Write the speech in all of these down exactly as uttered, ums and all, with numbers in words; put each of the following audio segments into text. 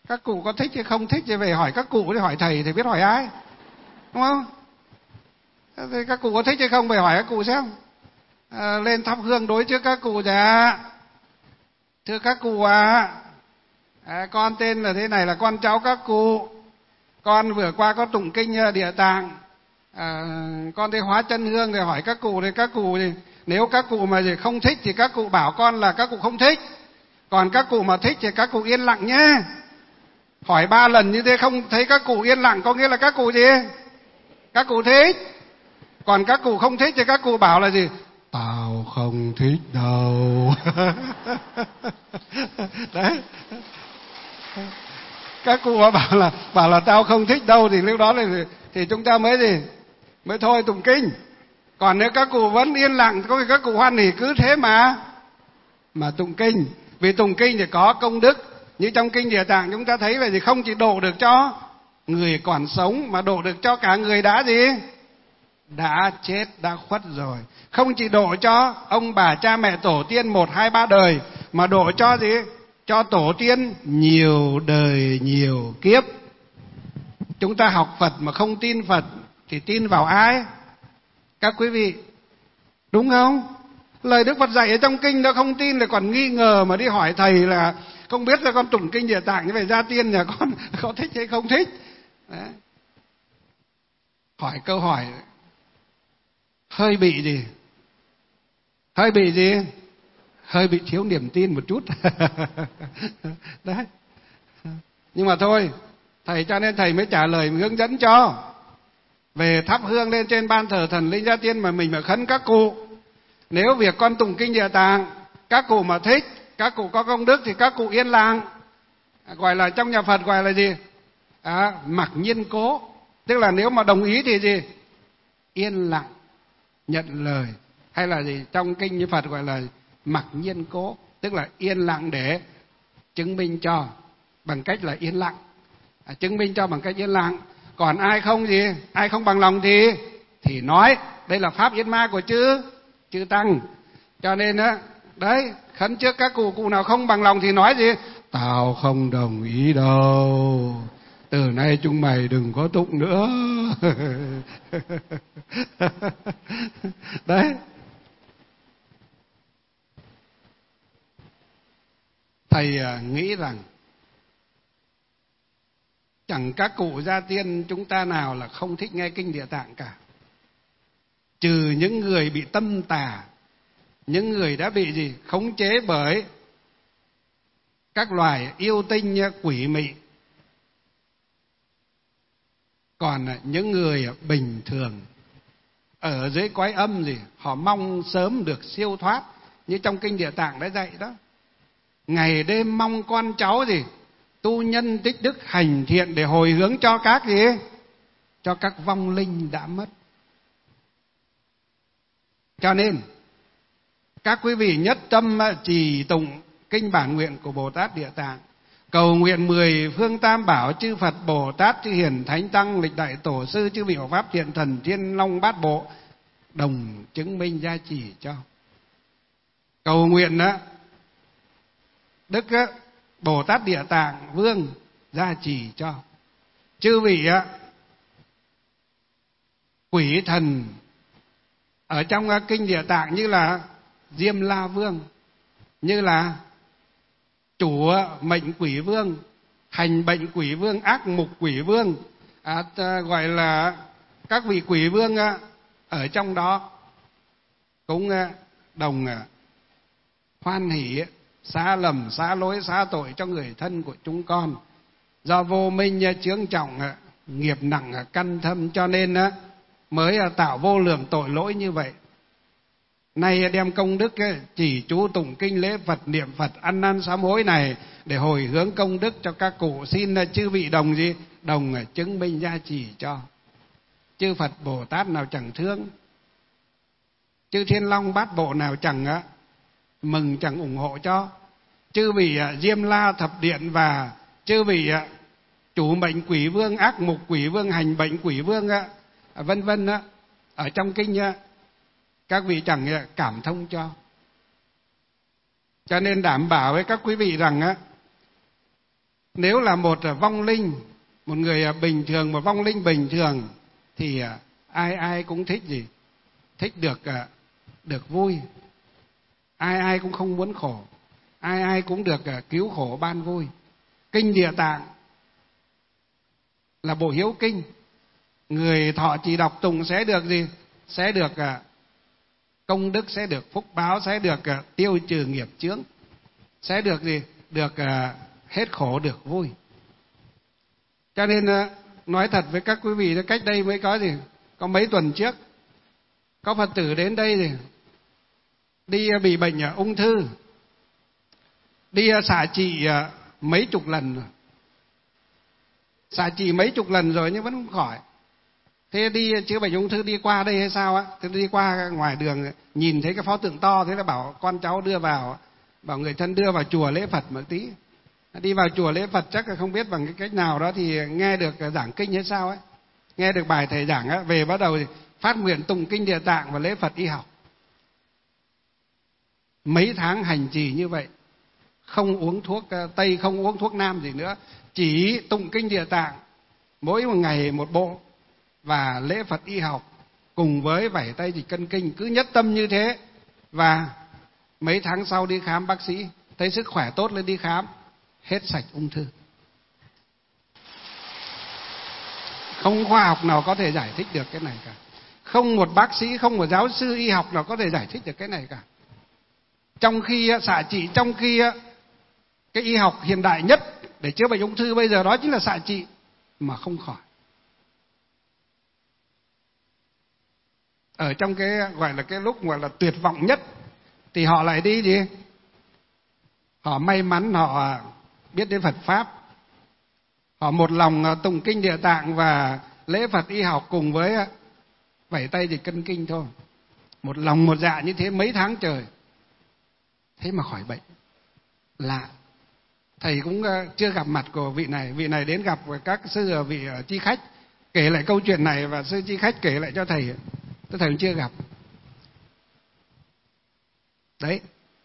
Các cụ có thích hay không thích thì về hỏi các cụ, thì hỏi thầy thì biết hỏi ai, đúng không? Thì các cụ có thích hay không về hỏi các cụ xem. À, lên thắp hương đối trước các cụ dạ. Thưa các cụ à, à, con tên là thế này, là con cháu các cụ. Con vừa qua có tụng kinh Địa Tạng, à, con thấy hóa chân hương thì hỏi các cụ, thì các cụ thì nếu các cụ mà không thích thì các cụ bảo con là các cụ không thích. Còn các cụ mà thích thì các cụ yên lặng nhé. Hỏi ba lần như thế không thấy các cụ yên lặng có nghĩa là các cụ gì? Các cụ thích. Còn các cụ không thích thì các cụ bảo là gì? Tao không thích đâu. Đấy. Các cụ bảo là bảo là tao không thích đâu thì lúc đó thì, thì chúng ta mới gì? Mới thôi tụng kinh. Còn nếu các cụ vẫn yên lặng có khi các cụ hoan hỉ cứ thế mà mà tụng kinh. Vì tụng kinh thì có công đức. Như trong kinh Địa Tạng chúng ta thấy là gì? Không chỉ độ được cho người còn sống mà độ được cho cả người đã gì? Đã chết, đã khuất rồi. Không chỉ độ cho ông bà cha mẹ tổ tiên một hai ba đời, mà độ cho gì? Cho tổ tiên nhiều đời nhiều kiếp. Chúng ta học Phật mà không tin Phật thì tin vào ai? Các quý vị, đúng không? Lời Đức Phật dạy ở trong kinh đó không tin là còn nghi ngờ mà đi hỏi thầy là không biết là con tụng kinh Địa Tạng như vậy gia tiên nhà con có thích hay không thích. Đấy. Hỏi câu hỏi hơi bị gì? Hơi bị gì? Hơi bị thiếu niềm tin một chút. Đấy. Nhưng mà thôi, thầy cho nên thầy mới trả lời, hướng dẫn cho. Về thắp hương lên trên ban thờ thần linh gia tiên mà mình phải khấn các cụ. Nếu việc con tụng kinh Địa Tạng các cụ mà thích, các cụ có công đức thì các cụ yên lặng. Gọi là trong nhà Phật gọi là gì? À, mặc nhiên cố. Tức là nếu mà đồng ý thì gì? Yên lặng nhận lời. Hay là gì? Trong kinh như Phật gọi là mặc nhiên cố. Tức là yên lặng để chứng minh cho bằng cách là yên lặng. À, chứng minh cho bằng cách yên lặng. Còn ai không gì? Ai không bằng lòng thì thì nói. Đây là pháp yết ma của chư chư tăng. Cho nên á, đấy, khấn trước các cụ, cụ nào không bằng lòng thì nói gì? Tao không đồng ý đâu. Từ nay chúng mày đừng có tụng nữa. Đấy. Thầy nghĩ rằng chẳng các cụ gia tiên chúng ta nào là không thích nghe kinh Địa Tạng cả. Trừ những người bị tâm tà, những người đã bị gì? Khống chế bởi các loài yêu tinh quỷ mị. Còn những người bình thường ở dưới cõi âm gì, họ mong sớm được siêu thoát. Như trong kinh Địa Tạng đã dạy đó. Ngày đêm mong con cháu gì? Tu nhân tích đức hành thiện để hồi hướng cho các gì? Cho các vong linh đã mất. Cho nên các quý vị nhất tâm trì tụng kinh bản nguyện của Bồ Tát Địa Tạng, cầu nguyện mười phương tam bảo chư Phật Bồ Tát chư hiền thánh tăng lịch đại tổ sư chư vị hộ pháp thiện thần thiên long bát bộ đồng chứng minh gia trì cho. Cầu nguyện đó Đức Bồ Tát Địa Tạng Vương gia trì cho. Chư vị quỷ thần ở trong kinh Địa Tạng như là Diêm La Vương, như là chủ mệnh quỷ vương, hành bệnh quỷ vương, ác mục quỷ vương, à, gọi là các vị quỷ vương ở trong đó cũng đồng hoan hỷ xá lầm, xá lỗi, xá tội cho người thân của chúng con. Do vô minh chướng trọng, nghiệp nặng căn thâm cho nên mới tạo vô lượng tội lỗi như vậy. Nay đem công đức chỉ chú tụng kinh lễ Phật, niệm Phật, ăn năn sám hối này để hồi hướng công đức cho các cụ. Xin chư vị đồng gì? Đồng chứng minh gia trì cho. Chư Phật Bồ Tát nào chẳng thương, chư Thiên Long Bát Bộ nào chẳng mừng, chẳng ủng hộ cho. Chư vị Diêm La Thập Điện và chư vị chủ mệnh quỷ vương, ác mục quỷ vương, hành bệnh quỷ vương, vân vân ở trong kinh các vị chẳng cảm thông cho. Cho nên đảm bảo với các quý vị rằng Nếu là một vong linh, một người bình thường, một vong linh bình thường thì ai ai cũng thích gì? Thích được được vui. Ai ai cũng không muốn khổ. Ai ai cũng được cứu khổ ban vui. Kinh Địa Tạng là bộ hiếu kinh. Người thọ trì đọc tụng sẽ được gì? Sẽ được công đức, sẽ được phúc báo, sẽ được tiêu trừ nghiệp chướng, sẽ được gì? Được hết khổ, được vui. Cho nên nói thật với các quý vị, cách đây mới có gì? Có mấy tuần trước, có Phật tử đến đây thì đi bị bệnh ung thư, đi xạ trị mấy chục lần rồi. Xạ trị mấy chục lần rồi nhưng vẫn không khỏi. Thế đi chữa bệnh ung thư đi qua đây hay sao á? Thế đi qua ngoài đường nhìn thấy cái pho tượng to, thế là bảo con cháu đưa vào, bảo người thân đưa vào chùa lễ Phật một tí. Đi vào chùa lễ Phật chắc là không biết bằng cái cách nào đó thì nghe được giảng kinh hay sao ấy. Nghe được bài thầy giảng á, về bắt đầu phát nguyện tụng kinh Địa Tạng và lễ Phật y học. Mấy tháng hành trì như vậy, không uống thuốc Tây, không uống thuốc Nam gì nữa, chỉ tụng kinh Địa Tạng mỗi một ngày một bộ và lễ Phật y học cùng với vẩy tay dịch cân kinh, cứ nhất tâm như thế. Và mấy tháng sau đi khám bác sĩ, thấy sức khỏe tốt lên, đi khám hết sạch ung thư. Không khoa học nào có thể giải thích được cái này cả. Không một bác sĩ, không một giáo sư y học nào có thể giải thích được cái này cả. Trong khi xạ trị, trong khi cái y học hiện đại nhất để chữa bệnh ung thư bây giờ đó chính là xạ trị mà không khỏi. Ở trong cái gọi là cái lúc gọi là tuyệt vọng nhất thì họ lại đi gì? Họ may mắn, họ biết đến Phật Pháp. Họ một lòng tụng kinh Địa Tạng và lễ Phật y học cùng với vẩy tay dịch cân kinh thôi. Một lòng một dạ như thế mấy tháng trời. Thế mà khỏi bệnh. Lạ. Thầy cũng chưa gặp mặt của vị này. Vị này đến gặp các sư vị chi khách, kể lại câu chuyện này và sư chi khách kể lại cho thầy. Tôi thầy cũng chưa gặp. Đấy.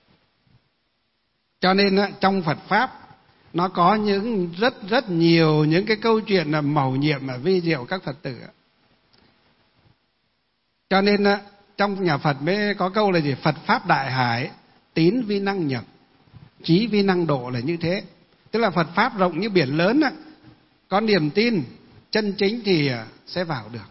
Cho nên trong Phật Pháp nó có những rất rất nhiều những cái câu chuyện là mầu nhiệm và vi diệu các Phật tử. Cho nên trong nhà Phật mới có câu là gì? Phật Pháp đại hải, tín vi năng nhập, trí vi năng độ, là như thế. Tức là Phật Pháp rộng như biển lớn, có niềm tin chân chính thì sẽ vào được.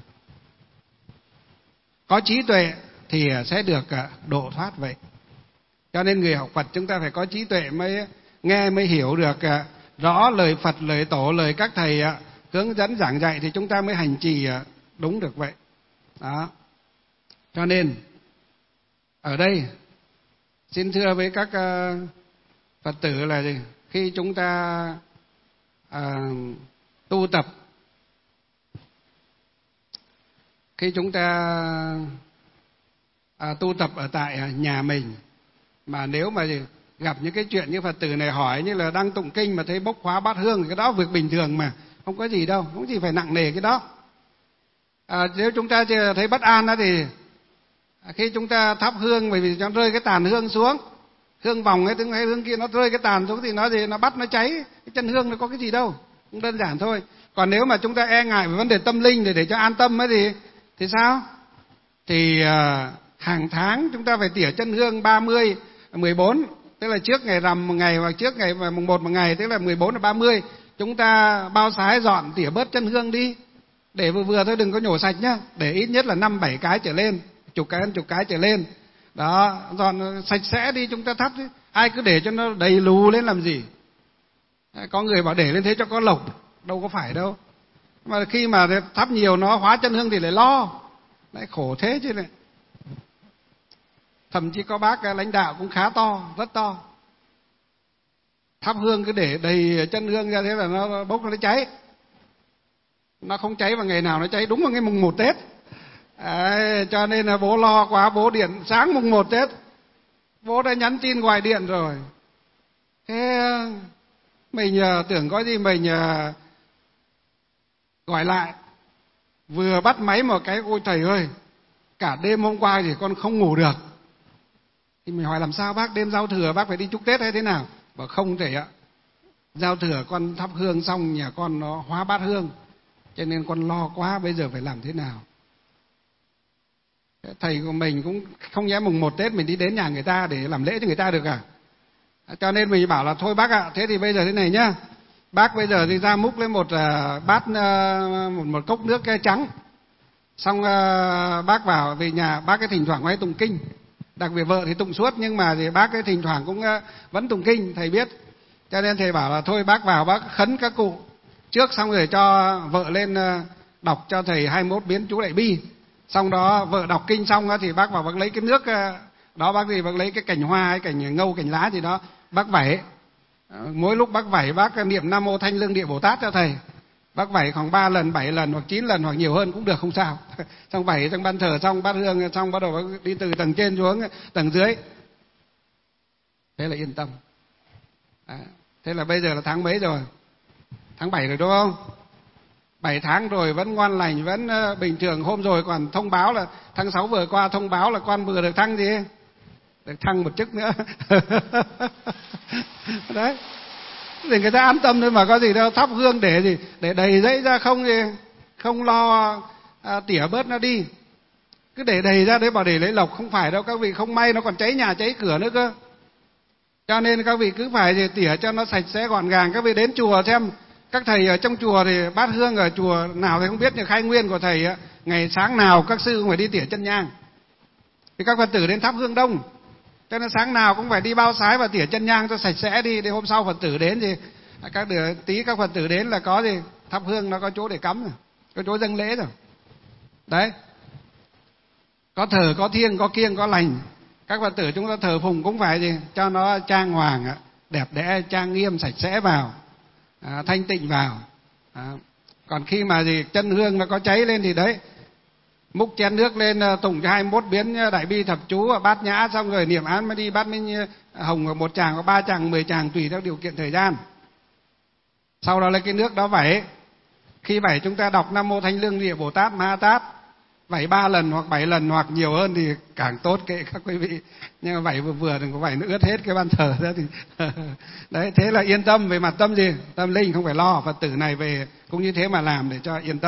Có trí tuệ thì sẽ được độ thoát vậy. Cho nên người học Phật chúng ta phải có trí tuệ mới nghe, mới hiểu được rõ lời Phật, lời Tổ, lời các thầy hướng dẫn giảng dạy thì chúng ta mới hành trì đúng được vậy. Đó. Cho nên ở đây xin thưa với các Phật tử là gì? Khi chúng ta à, tu tập, khi chúng ta à, tu tập ở tại nhà mình, mà nếu mà gặp những cái chuyện như Phật tử này hỏi như là đang tụng kinh mà thấy bốc khóa bát hương, cái đó việc bình thường mà, không có gì đâu, không gì phải nặng nề cái đó. À, nếu chúng ta thấy bất an đó thì khi chúng ta thắp hương, bởi vì nó rơi cái tàn hương xuống, hương vòng ấy, cái hương kia nó rơi cái tàn xuống thì nó gì, nó bắt nó cháy, cái chân hương nó có cái gì đâu, cũng đơn giản thôi. Còn nếu mà chúng ta e ngại về vấn đề tâm linh để để cho an tâm ấy thì thì sao? Thì à, hàng tháng chúng ta phải tỉa chân hương ba mươi, mười bốn, tức là trước ngày rằm một ngày hoặc trước ngày mùng một một ngày, tức là mười bốn là ba mươi, chúng ta bao sái dọn tỉa bớt chân hương đi, để vừa vừa thôi, đừng có nhổ sạch nhá, để ít nhất là năm bảy cái trở lên, chục cái chục cái trở lên. Đó, dọn sạch sẽ đi, chúng ta thắp chứ. Ai cứ để cho nó đầy lù lên làm gì? Có người bảo để lên thế cho có lộc, đâu có phải đâu. Mà khi mà thắp nhiều nó hóa chân hương thì lại lo, lại khổ thế chứ này. Thậm chí có bác lãnh đạo cũng khá to, rất to. Thắp hương cứ để đầy chân hương ra thế là nó bốc nó cháy. Nó không cháy vào ngày nào, nó cháy đúng vào ngày mùng một Tết. Đấy, cho nên là bố lo quá, bố điện sáng mùng một Tết, bố đã nhắn tin gọi điện rồi. Thế mình nhờ, tưởng có gì mình nhờ, gọi lại, vừa bắt máy một cái, ôi thầy ơi, cả đêm hôm qua thì con không ngủ được. Thì mình hỏi làm sao bác, đêm giao thừa bác phải đi chúc Tết hay thế nào? Bảo không thầy ạ, Giao thừa con thắp hương xong nhà con nó hóa bát hương, cho nên con lo quá, bây giờ phải làm thế nào. Thầy của mình cũng không nhẽ mùng một Tết mình đi đến nhà người ta để làm lễ cho người ta được à. Cho nên mình bảo là thôi bác ạ, thế thì bây giờ thế này nhá, bác bây giờ thì ra múc lên một uh, bát uh, một, một cốc nước trắng, xong uh, bác vào về nhà, bác cái thỉnh thoảng hay tụng kinh, đặc biệt vợ thì tụng suốt, nhưng mà thì bác cái thỉnh thoảng cũng uh, vẫn tụng kinh, thầy biết. Cho nên thầy bảo là thôi bác vào bác khấn các cụ trước, xong rồi cho vợ lên uh, đọc cho thầy hai mươi mốt biến chú Đại Bi. Xong đó vợ đọc kinh xong đó, thì bác vào bác lấy cái nước đó, bác gì bác lấy cái cành hoa hay cành ngâu cành lá gì đó, bác vẩy. Mỗi lúc bác vẩy bác niệm Nam Mô Thanh Lương Địa Bồ Tát cho thầy. Bác vẩy khoảng ba lần, bảy lần hoặc chín lần hoặc nhiều hơn cũng được, không sao. Xong vẩy trong ban thờ xong bát hương xong, bắt đầu bác đi từ tầng trên xuống tầng dưới. Thế là yên tâm. À, thế là bây giờ là tháng mấy rồi? Tháng bảy rồi đúng không? Bảy tháng rồi vẫn ngoan lành, vẫn uh, bình thường. Hôm rồi còn thông báo là tháng sáu vừa qua thông báo là con vừa được thăng gì? Được thăng một chức nữa. Đấy. Để người ta an tâm thôi mà, có gì đâu. Thắp hương để gì? Để đầy dãy ra, không gì, không lo uh, tỉa bớt nó đi. Cứ để đầy ra đấy, bảo để lấy lộc, không phải đâu các vị, không may nó còn cháy nhà cháy cửa nữa cơ. Cho nên các vị cứ phải gì, tỉa cho nó sạch sẽ gọn gàng. Các vị đến chùa xem, các thầy ở trong chùa thì bát hương ở chùa nào thì không biết, nhưng khai nguyên của thầy á, ngày sáng nào các sư cũng phải đi tỉa chân nhang. Thì các Phật tử đến thắp hương đông, cho nên sáng nào cũng phải đi bao sái và tỉa chân nhang cho sạch sẽ đi, để hôm sau Phật tử đến thì các đứa tí các Phật tử đến là có gì thắp hương, nó có chỗ để cắm rồi, có chỗ dâng lễ rồi. Đấy. Có thờ, có thiêng, có kiêng, có lành. Các Phật tử chúng ta thờ phụng cũng phải gì cho nó trang hoàng, đẹp đẽ, trang nghiêm, sạch sẽ vào. À, thanh tịnh vào. À, còn khi mà gì chân hương nó có cháy lên thì đấy, múc chén nước lên tụng cho hai mươi mốt biến Đại Bi thập chú, bát nhã, xong rồi niệm án mới đi. Bát minh hồng một tràng, có ba tràng, mười tràng tùy theo điều kiện thời gian. Sau đó lấy cái nước đó vẩy. Khi vẩy chúng ta đọc Nam Mô Thanh Lương Địa Bồ Tát Ma Ha Tát, vẩy ba lần hoặc bảy lần hoặc nhiều hơn thì càng tốt, kệ các quý vị. Nhưng mà vẩy vừa vừa, đừng có vẩy nó ướt hết cái ban thờ ra thì đấy. Thế là yên tâm về mặt tâm gì, tâm linh, không phải lo. Phật tử này về cũng như thế mà làm để cho yên tâm.